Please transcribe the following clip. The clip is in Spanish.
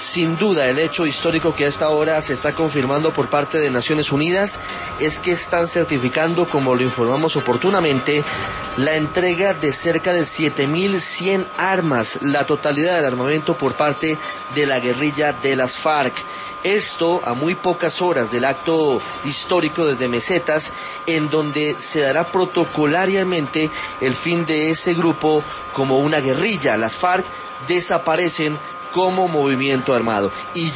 sin duda, el hecho histórico que a esta hora se está confirmando por parte de Naciones Unidas es que están certificando, como lo informamos oportunamente, la entrega de cerca de 7.100 armas, la totalidad del armamento por parte de la guerrilla de las FARC. Esto a muy pocas horas del acto histórico desde Mesetas, en donde se dará protocolariamente el fin de ese grupo como una guerrilla. Las FARC desaparecen como movimiento armado. Y